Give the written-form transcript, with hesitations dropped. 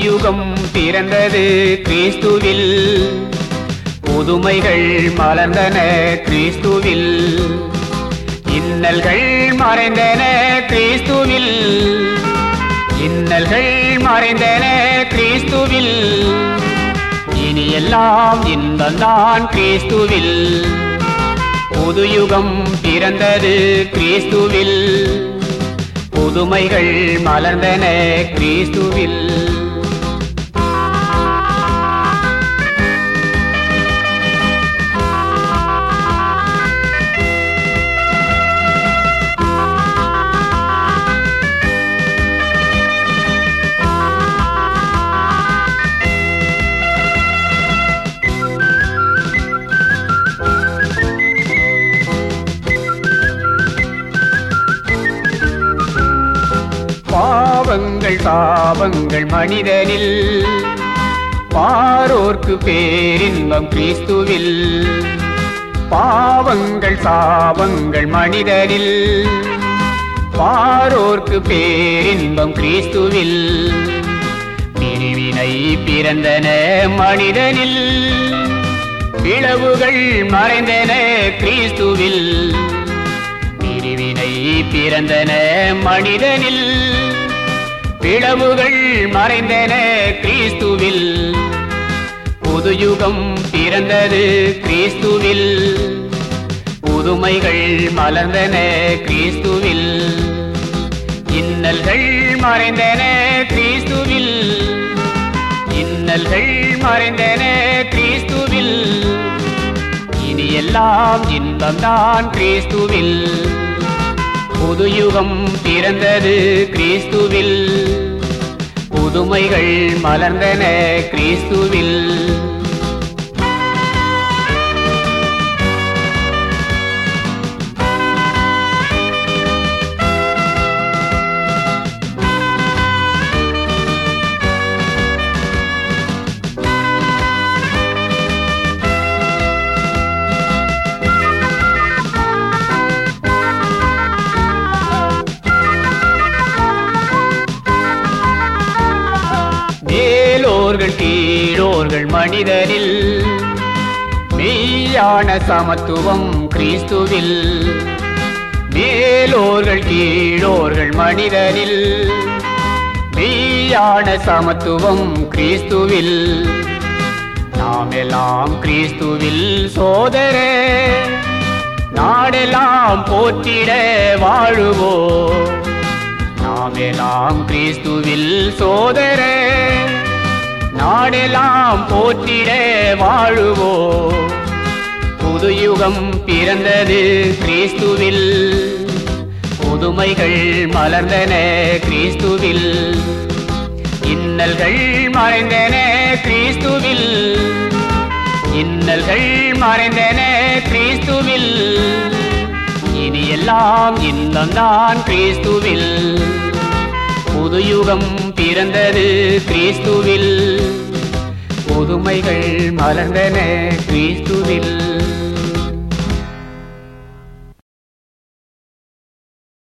யுகம் பிறந்தது கிறிஸ்துவில், புதுமைகள் மலர்ந்தன கிறிஸ்துவில், இன்னல்கள் மறைந்தன கிறிஸ்துவில், இன்னல்கள் மறைந்தன கிறிஸ்துவில், இனி எல்லாம் இன்பம்தான் கிறிஸ்துவில். புது யுகம் பிறந்தது கிறிஸ்துவில், புதுமைகள் மலர்ந்தன கிறிஸ்துவில். பாவங்கள் சாபங்கள் மனிதனில், பாரோர்க்கு பேரின்பம் கிறிஸ்துவில். பாவங்கள் சாபங்கள் மனிதனில், பாரோர்க்கு பேரின்பம் கிறிஸ்துவில். பிரிவினை பிறந்தன மனிதனில், பிளவுகள் மறைந்தன கிறிஸ்துவில். பிரிவினை பிறந்தன மனிதனில், பிளவுகள் மறைந்தன கிறிஸ்துவில். புது யுகம் பிறந்தது கிறிஸ்துவில், புதுமைகள் மலர்ந்தன கிறிஸ்துவில். இன்னல்கள் மறைந்தன கிறிஸ்துவில், இன்னல்கள் மறைந்தன கிறிஸ்துவில், இனி எல்லாம் இன்பம்தான் கிறிஸ்துவில். புது யுகம் பிறந்தது கிறிஸ்துவில், புதுமைகள் மலர்ந்தன கிறிஸ்துவில். மேலோர்கள் கீழோர்கள் மனிதனில், மெய்யான சமத்துவம் கிறிஸ்துவில். மேலோர்கள் கீழோர்கள் மனிதனில், மெய்யான சமத்துவம் கிறிஸ்துவில். நாமெல்லாம் கிறிஸ்துவில் சோதரே, நாடெல்லாம் போற்றிட வாழுவோம். நாமெல்லாம் கிறிஸ்துவில் சோதரே, நாடெல்லாம் போற்றிட வாழுவோம். புது யுகம் பிறந்தது கிறிஸ்துவில், புதுமைகள் மலர்ந்தன கிறிஸ்துவில். இன்னல்கள் மறைந்தன கிறிஸ்துவில், இன்னல்கள் மறைந்தன கிறிஸ்துவில், இனி எல்லாம் இன்பம்தான் கிறிஸ்துவில். புது யுகம் பிறந்தது கிறிஸ்துவில், புதுமைகள் மலர்ந்தன கிறிஸ்துவில்.